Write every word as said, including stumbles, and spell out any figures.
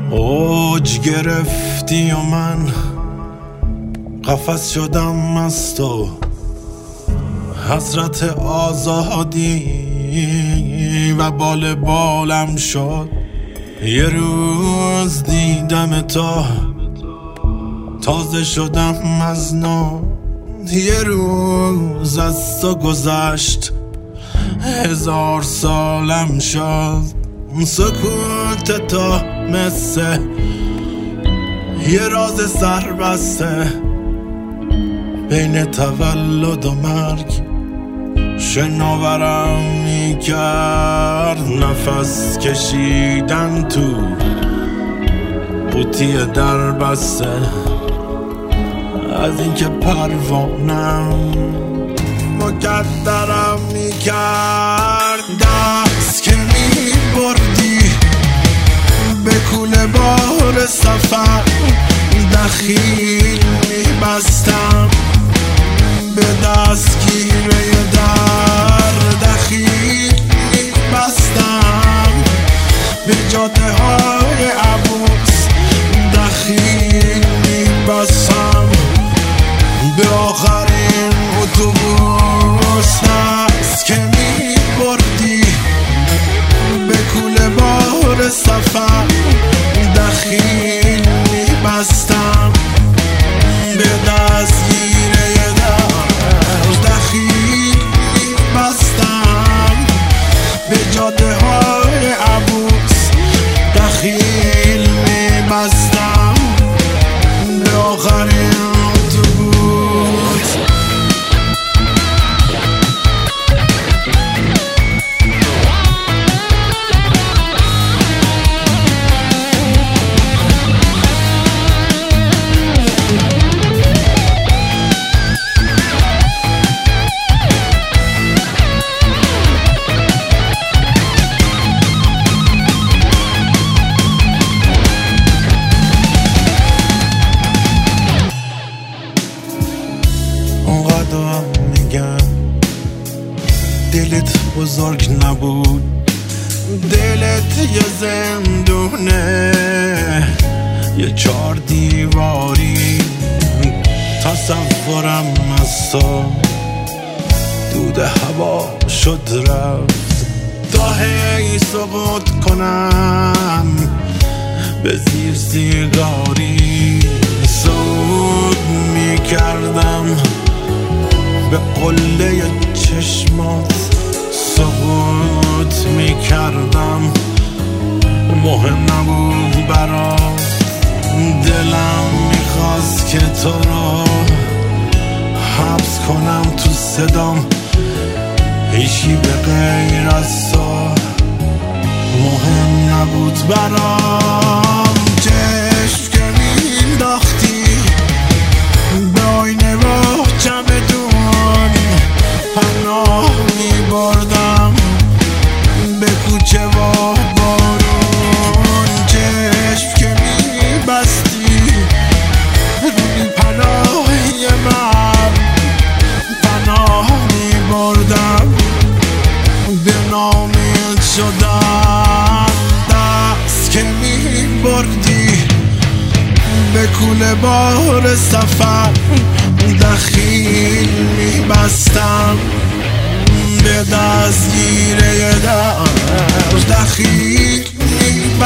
اوج گرفتی و من قفس شدم از تو، حضرت آزادی و بال بالم شد. یه روز دیدم تو تازه شدم از نو، یه روز از تو گذشت هزار سالم شد. سکوت تو مثل یه راز سربسته بین تولد و مرگ شناورم میکرد. نفس کشیدن تو قوطی در بسته از اینکه پروانم مکدرم میکرد. دست که میبردی به کوله بار سفر دخیل میبستم، به دستگیره در دخیل میبستم، به جاده های عبوس دخیل میبستم، به آخرین اتوبوس. دست که میبردی به کوله بار سفر دخیل میبستم، به دستگیره در دخیل میبستم، به جاده های عبوس دخیل میبستم، به آخرین اتوبوس. اونقدر میگم دلت بزرگ نبود، دلت یه زندونه، یه چار دیواری. تصورم از تو دود هوا شد رفت، تا هی سقوط کنم به زیر سیگاری. سود میکردم به قله چشمات، سقوط میکردم، مهم نبود برات. دلم میخواست که تو رو حبس کنم تو صدام، هیچی به غیر از تو مهم نبود برام. چشم که مینداختی به آینه و چمدون پناه میبردم به کوچه و بارون. چشم که میبستی روی پناهی من پناه میبردم، به نامید شدم. دست که میبردی به کوله بار سفر دخیل میبستم، به دستگیره در دخیل میبستم.